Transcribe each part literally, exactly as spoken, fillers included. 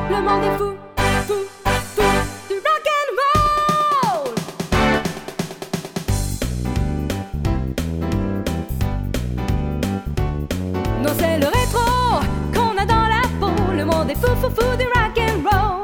le monde est fou, fou, fou du rock and roll. Non, c'est le rétro qu'on a dans la peau. Le monde est fou, fou, fou du rock and roll.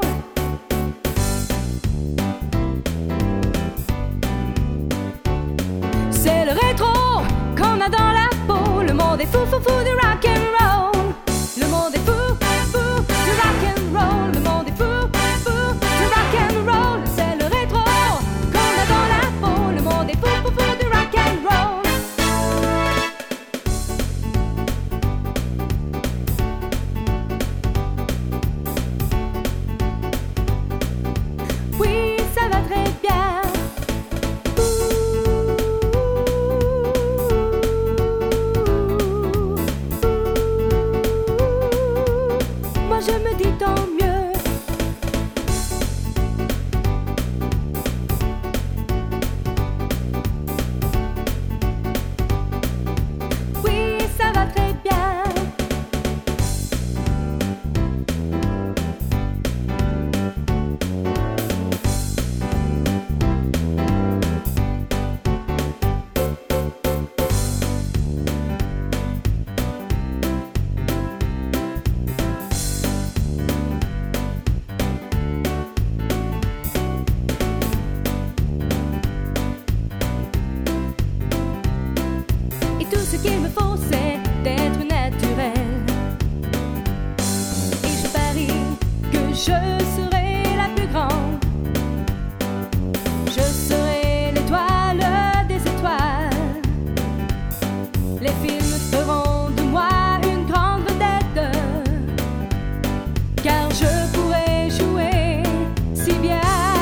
C'est le rétro qu'on a dans la peau. Le monde est fou, fou, fou du rock and roll. Le monde est fou, fou du rock and roll. Le monde est fou, fou du rock and roll. C'est le rétro qu'on a dans la peau. Le monde est fou, fou, fou du rock and roll. Oui, ça va très bien. Je me dis tant mieux. Oui, ça va très bien. Tout ce qu'il me faut, c'est d'être naturel. Et je parie que je serai la plus grande. Je serai l'étoile des étoiles. Les films feront de moi une grande vedette, car je pourrai jouer si bien.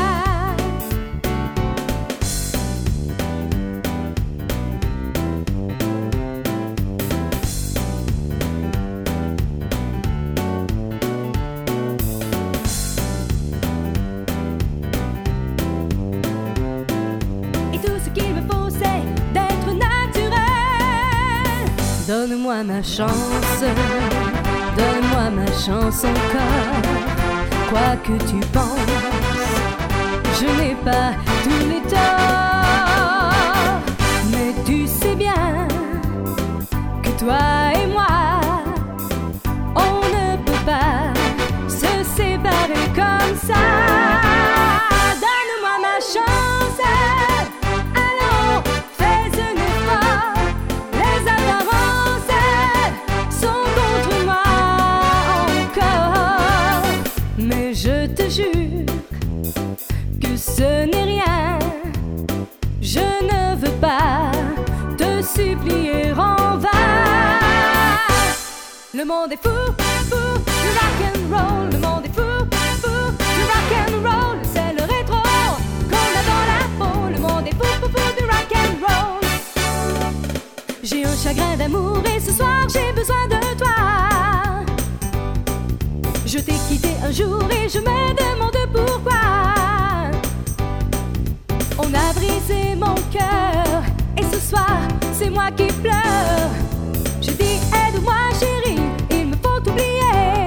Donne-moi ma chance, donne-moi ma chance encore. Quoi que tu penses, je n'ai pas tous les torts. Mais tu sais bien que toi et moi, on ne peut pas se séparer comme ça. Donne-moi ma chance, allons, fais un effort. Les apparences sont contre moi encore. Mais je te jure que ce n'est rien. Je ne veux pas te supplier en vain. Le monde est fou, fou du rock and roll. Le monde est fou, fou du rock and roll. C'est le rétro qu'on a dans la peau. Le monde est fou, fou, fou du rock and roll. J'ai un chagrin d'amour et ce soir j'ai besoin de toi. Je t'ai quitté un jour et je me demande pourquoi. On a brisé mon cœur et ce soir c'est moi qui pleure. Je dis aide-moi chérie, il me faut t'oublier.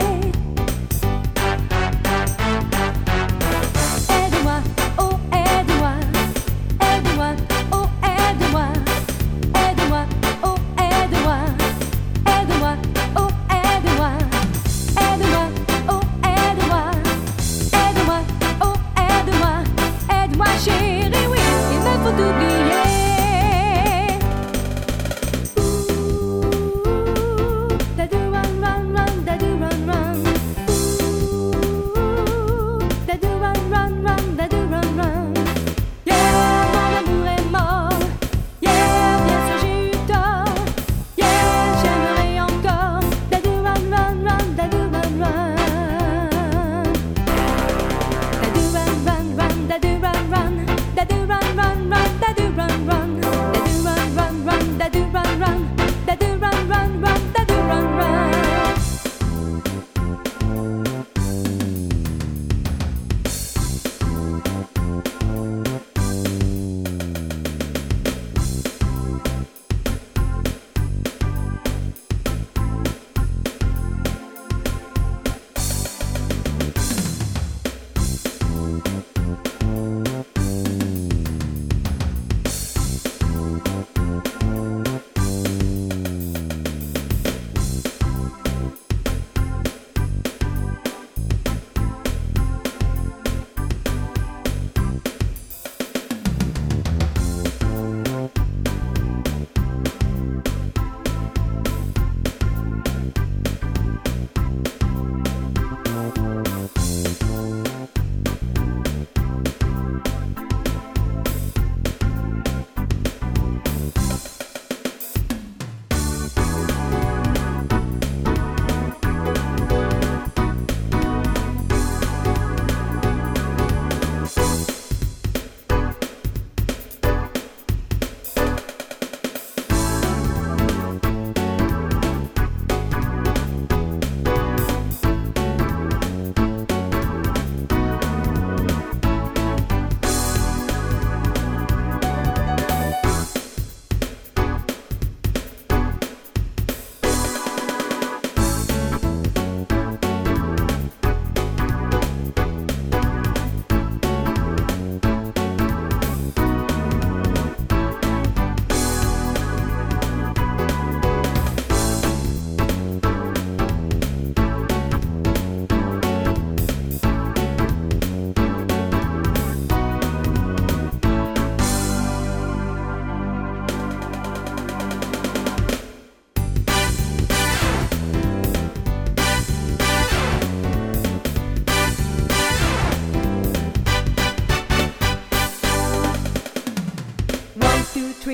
Aide-moi, oh aide-moi, aide-moi, oh aide-moi, aide-moi, oh aide-moi, aide-moi, oh aide-moi, aide-moi, oh aide-moi, aide-moi, oh aide-moi, aide-moi chérie, oui, il me faut t'oublier. Ouh.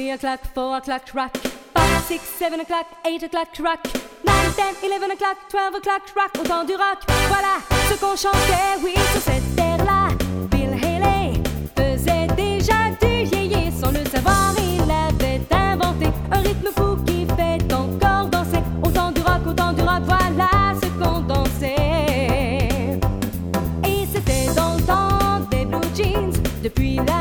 Three o'clock, four o'clock, rock. Five, six, seven o'clock, eight o'clock, rock. Nine, ten, eleven o'clock, twelve o'clock, rock. Au temps du rock, voilà ce qu'on chantait, oui, sur cette terre-là. Bill Haley faisait déjà du yéyé. Sans le savoir, il avait inventé un rythme fou qui fait encore danser. Au temps du rock, au temps du rock, voilà ce qu'on dansait. Et c'était dans le temps des blue jeans, depuis la